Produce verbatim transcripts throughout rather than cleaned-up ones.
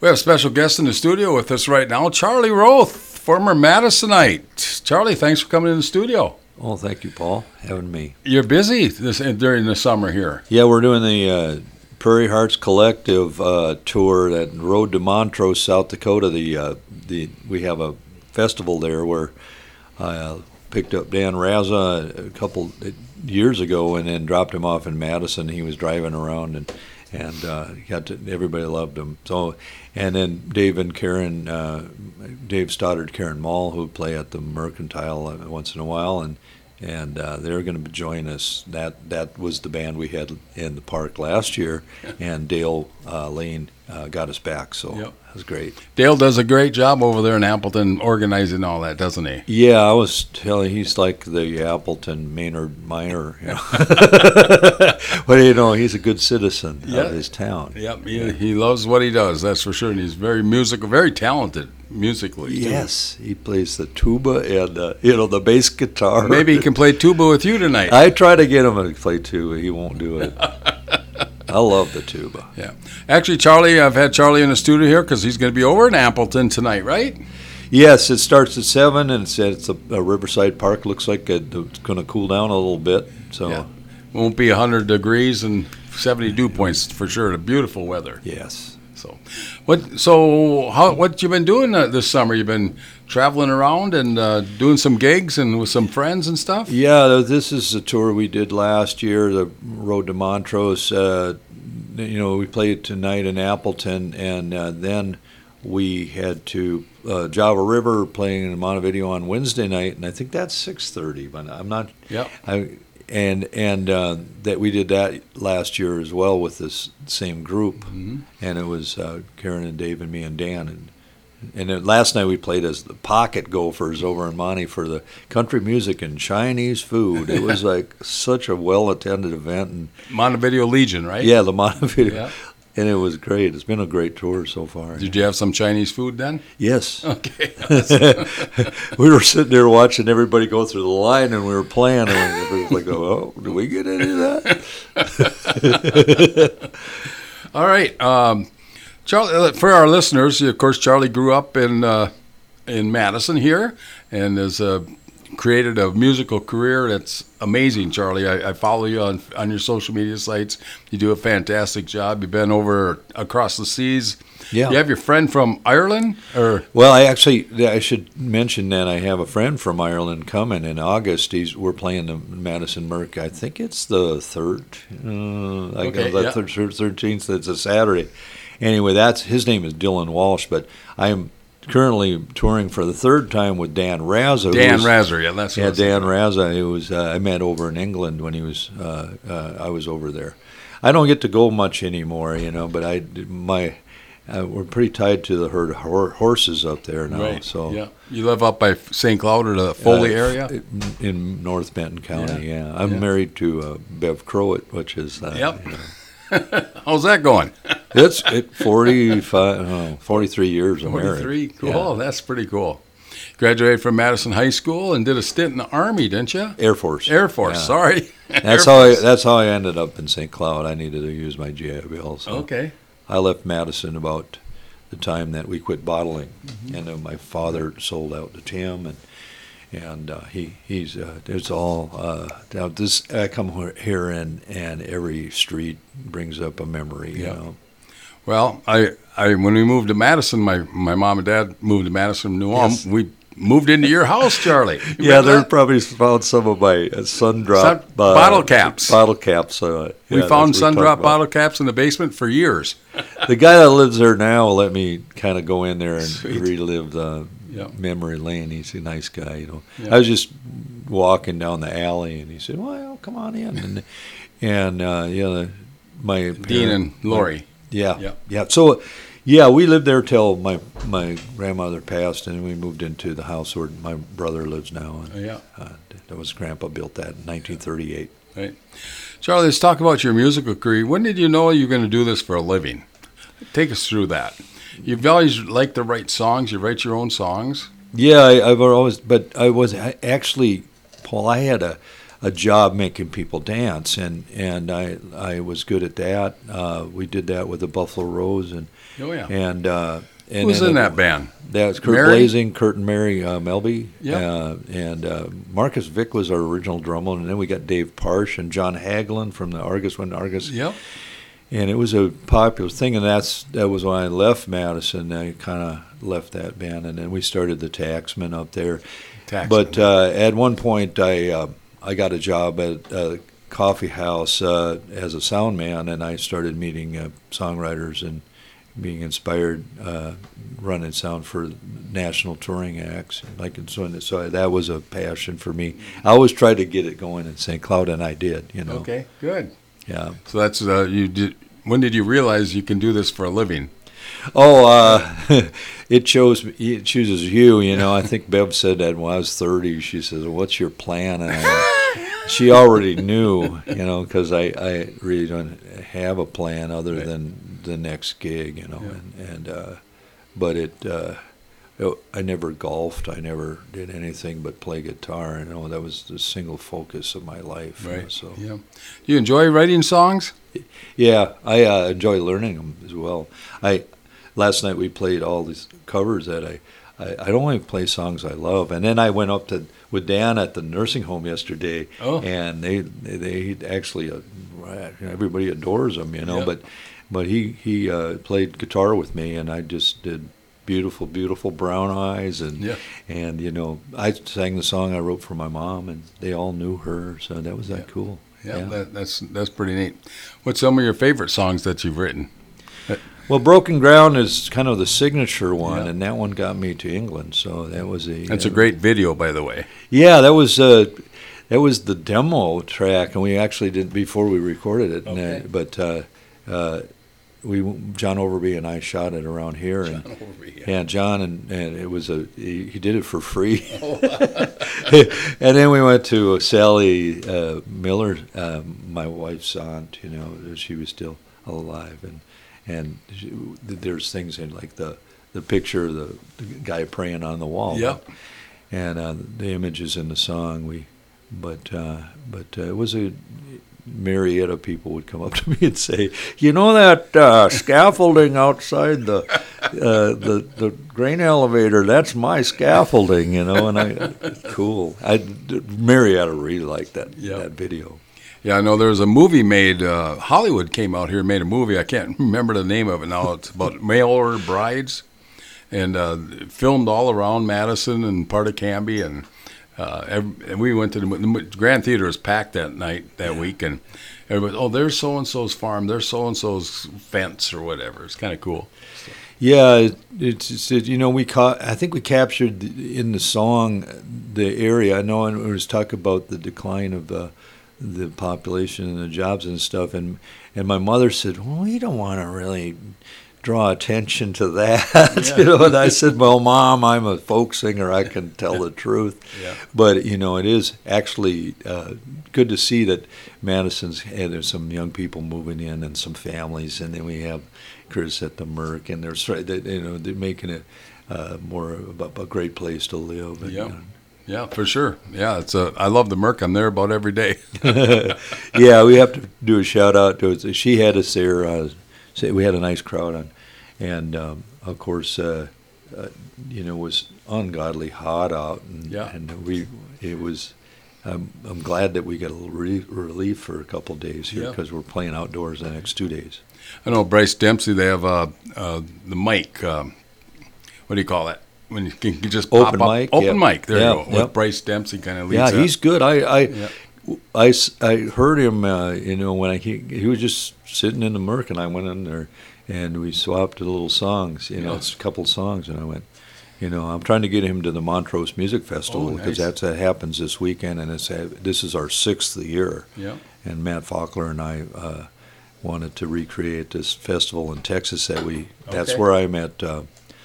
We have a special guest in the studio with us right now, Charlie Roth, former Madisonite. Charlie, thanks for coming in the studio. Oh, thank you, Paul, having me. You're busy this during the summer here. Yeah, we're doing the uh, Prairie Hearts Collective uh, tour that Road to Montrose, South Dakota. The uh, the we have a festival there where I uh, picked up Dan Raza a couple years ago and then dropped him off in Madison. He was driving around and and uh, got to, everybody loved him. So, and then Dave and Karen, uh, Dave Stoddard, Karen Mall, who play at the Mercantile uh, once in a while, and and uh, they're going to join us. That that was the band we had in the park last year, and Dale uh, Lane uh, got us back. So yep. That was great. Dale does a great job over there in Appleton organizing all that, doesn't he? Yeah, I was telling he's like the Appleton Maynard Minor. You know? But you know, he's a good citizen yep. of his town. Yep, he, he loves what he does. That's for sure. And he's very musical, very talented musically. Yes, too. He plays the tuba and uh, you know the bass guitar. Maybe he can play tuba with you tonight. I try to get him to play tuba. He won't do it. I love the tuba. Yeah. Actually, Charlie, I've had Charlie in the studio here because he's going to be over in Appleton tonight, right? Yes, it starts at seven, and it's, it's a, a Riverside Park. Looks like it's going to cool down a little bit. So yeah. Won't be one hundred degrees and seventy dew points for sure. The beautiful weather. Yes. So, what? So, how? What you been doing uh, this summer? You been traveling around and uh, doing some gigs and with some friends and stuff. Yeah, this is a tour we did last year, the Road to Montrose. Uh, you know, we played tonight in Appleton, and uh, then we had to uh, Java River playing in Montevideo on Wednesday night, and I think that's six thirty. But I'm not. Yeah. I, and and uh, that we did that last year as well with this same group, mm-hmm. and it was uh, Karen and Dave and me and Dan, and and then last night we played as the Pocket Gophers over in Monty for the country music and Chinese food. It was like such a well attended event, and Montevideo Legion, right? Yeah, the Montevideo. Yeah. And it was great. It's been a great tour so far. Did you have some Chinese food then? Yes. Okay. We were sitting there watching everybody go through the line, and we were playing, and everybody was like, oh, do we get any of that? All right. Um, Charlie, for our listeners, of course, Charlie grew up in uh, in Madison here and has uh, created a musical career that's amazing, Charlie. I, I follow you on on your social media sites. You do a fantastic job. You've been over across the seas. Yeah. You have your friend from Ireland? Or Well, I actually, I should mention that I have a friend from Ireland coming in August. He's We're playing the Madison Merc. I think it's the third, uh, I Okay, the yeah. thirteenth. It's a Saturday. Anyway, that's his name is Dylan Walsh, but I'm currently touring for the third time with Dan Raza. Dan Raza, yeah, that's what yeah, I was Dan thinking. Raza. It was uh, I met over in England when he was uh, uh, I was over there. I don't get to go much anymore, you know, but I my uh, we're pretty tied to the herd of hor- horses up there now. Right. So yeah, you live up by Saint Cloud or the Foley uh, area in North Benton County. Yeah. Yeah, I'm Yeah. married to uh, Bev Crowett, which is uh, Yep. you know, How's that going? it's it forty-five, oh, forty-three years of marriage. forty-three? Cool. Yeah. That's pretty cool. Graduated from Madison High School and did a stint in the Army, didn't you? Air Force. Air Force, Yeah. sorry. That's Air how I, Force. that's how I ended up in Saint Cloud. I needed to use my G I Bill. So Okay. I left Madison about the time that we quit bottling, Mm-hmm. and uh, my father sold out to Tim, and and uh, he he's uh, it's all uh, now this I come here and and every street brings up a memory, you Yeah. know. Well, I, I when we moved to Madison, my, my mom and dad moved to Madison from New Ulm. Yes. We moved into your house, Charlie. You Yeah, remember they that? probably found some of my uh, sun drop Sun- uh, bottle caps. Bottle caps. Uh, We yeah, found that's what sun we drop talked about. bottle caps in the basement for years. The guy that lives there now let me kind of go in there and Sweet. relive the Yeah. memory lane. He's a nice guy, you know. Yeah. I was just walking down the alley, and he said, "Well, come on in." And and uh, yeah, the, my Dean and Lori. yeah, Yeah. yeah. So yeah, we lived there till my my grandmother passed, and we moved into the house where my brother lives now. And, Yeah. uh, that was Grandpa built that in nineteen thirty-eight. Right. Charlie, let's talk about your musical career. When did you know you were going to do this for a living? Take us through that. You've always liked to write songs. You write your own songs. Yeah, I, I've always, but I was I actually, Paul. I had a, a job making people dance, and and I I was good at that. Uh, we did that with the Buffalo Rose, and Oh yeah. and uh, and Who was then in it- that band? That was Kurt Mary? Blazing, Kurt and Mary uh, Melby, Yep. uh, and uh, Marcus Vick was our original drummer, and then we got Dave Parsh and John Hagelin from the Argus when Argus, Yep. and it was a popular thing, and that's that was when I left Madison. I kind of left that band, and then we started the Taxman up there. Taxman. But uh, at one point, I uh, I got a job at a coffee house uh, as a sound man, and I started meeting uh, songwriters and being inspired, uh, running sound for national touring acts. Like and so, so that was a passion for me. I always tried to get it going in Saint Cloud, and I did. You know. Okay. Good. Yeah. So that's uh, you did. When did you realize you can do this for a living? Oh, uh, it chose it chooses you. You know, I think Bev said that when I was thirty. She says, "What's your plan?" And I, she already knew, you know, because I, I really don't have a plan other Right. than the next gig, you know. Yeah. And, and uh, but it, uh, it- I never golfed. I never did anything but play guitar. You know, that was the single focus of my life. you know, Right. so. Yeah. Do you enjoy writing songs? Yeah, I uh, enjoy learning them as well. I last night we played all these covers that I, I I don't only play songs I love, and then I went up to with Dan at the nursing home yesterday, Oh. and they they actually uh, everybody adores him, you know. Yep. But but he he uh, played guitar with me, and I just did beautiful beautiful brown eyes, and Yeah. and you know I sang the song I wrote for my mom, and they all knew her, so that was that Yeah. cool. Yeah, Yeah. That, that's that's pretty neat. What's some of your favorite songs that you've written? Well, Broken Ground is kind of the signature one, Yeah. and that one got me to England. So that was a That's a uh, great video, by the way. yeah. That was uh, that was the demo track, and we actually did before we recorded it. And, Okay. uh, but uh, uh, we John Overby and I shot it around here, and yeah, John and, and it was a he, he did it for free. And then we went to Sally uh, Miller, uh, my wife's aunt. You know, she was still alive, and and she, there's things in like the the picture of the, the guy praying on the wall. Yep. And uh, the images in the song, we, but uh, but uh, it was a myriad of people would come up to me and say, you know that uh, scaffolding outside the uh, the the grain elevator, that's my scaffolding, you know. And I, cool. I myriad really liked that Yep. that video. Yeah, I know there was a movie made. Uh, Hollywood came out here and made a movie. I can't remember the name of it now. It's about mail order brides, and uh, filmed all around Madison and part of Canby, and uh, every, and we went to the, the Grand Theater was packed that night that week, and everybody, oh, there's so and so's farm, there's so and so's fence or whatever. It's kind of cool. Yeah, it, it's, it's it, you know we caught. I think we captured in the song the area. I know it was talk about the decline of the the population and the jobs and stuff, and and my mother said, well, we don't want to really draw attention to that. Yeah. You know, and I said, well, Mom, I'm a folk singer, I can tell the truth. Yeah. But you know, it is actually uh, good to see that Madison's had there's some young people moving in and some families, and then we have Chris at the Merc, and there's you know they're making it uh, more of a, a great place to live. And, Yeah. you know, Yeah, for sure. Yeah, it's a. I love the Merc. I'm there about every day. yeah, we have to do a shout out to it. She had us there. Uh, say we had a nice crowd on, and um, of course, uh, uh, you know, it was ungodly hot out, and, Yeah. and we it was. Um, I'm glad that we got a little re- relief for a couple of days here Yeah. because we're playing outdoors the next two days. I know Bryce Dempsey. They have uh, uh, the mic. Um, what do you call that? When you can you just pop Open up. mic, Open yeah. mic. There Yeah, you go. yeah. With Bryce Dempsey kind of leads Yeah, that. he's good. I I, Yeah. I s- I heard him. Uh, you know, when I he, he was just sitting in the Merc, and I went in there, and we swapped a little songs. You know, Yeah. it's a couple songs, and I went. You know, I'm trying to get him to the Montrose Music Festival Oh, because nice. that's that happens this weekend, and it's this is our sixth year. Yeah. And Matt Faulkner and I uh, wanted to recreate this festival in Texas that we. That's Okay. where I met uh,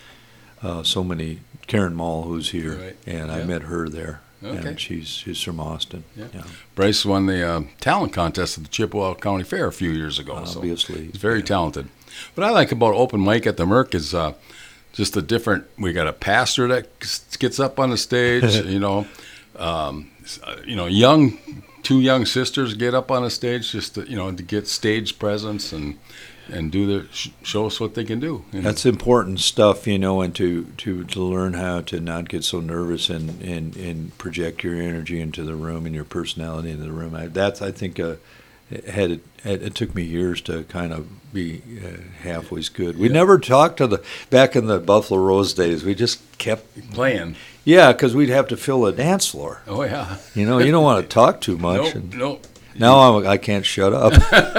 uh, so many. Karen Mall, who's here, Right. and I Yeah. met her there. Okay. And she's she's from Austin. Yeah. yeah. Bryce won the uh, talent contest at the Chippewa County Fair a few years ago. So Obviously, he's very yeah. talented. What I like about open mic at the Merc is uh, just a different. We got a pastor that gets up on the stage. you know, um, you know, young two young sisters get up on a stage just to, you know, to get stage presence and and do their sh- show us what they can do. You know? That's important stuff, you know, and to, to, to learn how to not get so nervous and, and, and project your energy into the room and your personality into the room. I, that's, I think, uh, had it, it took me years to kind of be uh, halfway good. We Yeah. never talked to the, back in the Buffalo Rose days, we just kept Playing. Yeah, because we'd have to fill the dance floor. Oh, yeah. You know, you don't want to talk too much. Nope, and nope. Now I'm, I can't shut up.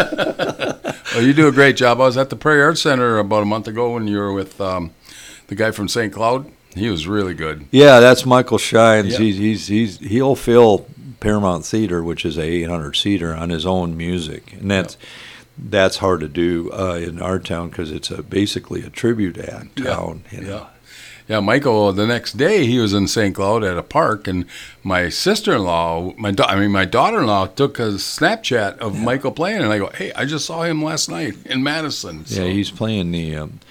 Well, you do a great job. I was at the Prairie Arts Center about a month ago when you were with um, the guy from Saint Cloud. He was really good. Yeah, that's Michael Shines. Yeah. He's, he's he's he'll fill Paramount Theater, which is a eight hundred seater, on his own music, and that's that's hard to do uh, in our town because it's a basically a tribute act Yeah. town. You know? Yeah. Yeah, Michael, the next day he was in Saint Cloud at a park, and my sister-in-law, my da- I mean, my daughter-in-law took a Snapchat of Michael playing, and I go, hey, I just saw him last night in Madison. So, Yeah, he's playing the um,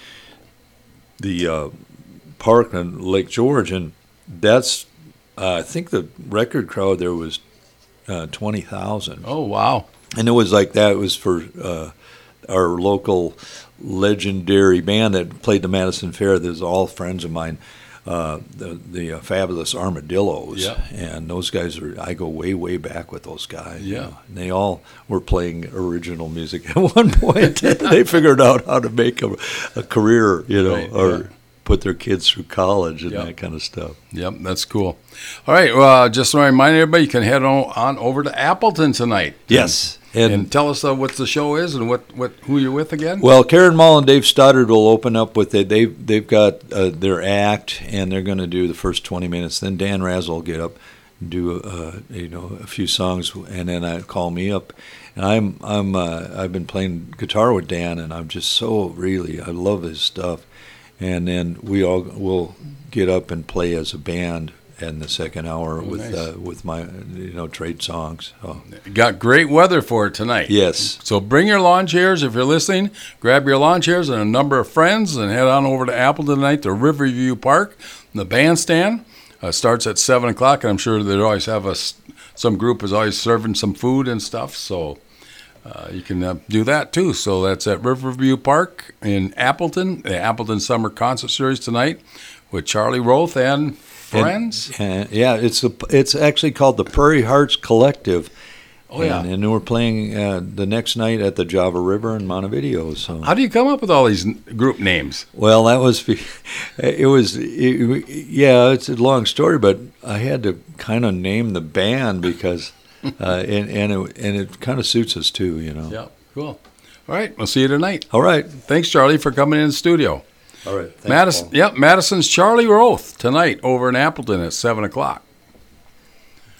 the uh, park in Lake George, and that's uh, I think the record crowd there was uh, twenty thousand. oh, wow. And it was like that. It was for uh, our local legendary band that played the Madison Fair. There's all friends of mine, uh, the the uh, Fabulous Armadillos. Yeah. And those guys are. I go way way back with those guys. you Yeah. know. And they all were playing original music at one point. They figured out how to make a, a career, you know, Right, or yeah. put their kids through college and Yeah. that kind of stuff. Yep, that's cool. All right, well, just to remind everybody, you can head on, on over to Appleton tonight. Yes. And, And tell us uh, what the show is and what, what who you're with again. Well, Karen Mall and Dave Stoddard will open up with it. They've they've got uh, their act, and they're going to do the first twenty minutes. Then Dan Razzle will get up, and do uh, you know a few songs, and then I call me up, and I'm I'm uh, I've been playing guitar with Dan, and I'm just so really I love his stuff, and then we all will get up and play as a band in the second hour Oh, with nice. uh, with my you know trade songs. So, Got great weather for it tonight. yes. So bring your lawn chairs if you're listening. Grab your lawn chairs and a number of friends and head on over to Appleton tonight to Riverview Park. The bandstand uh, starts at seven o'clock, and I'm sure they always have a, s- some group is always serving some food and stuff. So uh, you can uh, do that too. So that's at Riverview Park in Appleton, the Appleton Summer Concert Series tonight with Charlie Roth and friends. And, uh, yeah, it's a, it's actually called the Prairie Hearts Collective. Oh, yeah. And, and we're playing uh, the next night at the Java River in Montevideo. So, How do you come up with all these n- group names? well, that was be- it was it, yeah, it's a long story, but I had to kind of name the band because uh, and and it, and it kind of suits us too, you know. Yeah, cool. All right, we'll see you tonight. All right, Thanks, Charlie, for coming in the studio. all right. Thanks, Madison, Paul. yep, Madison's Charlie Roth tonight over in Appleton at seven o'clock.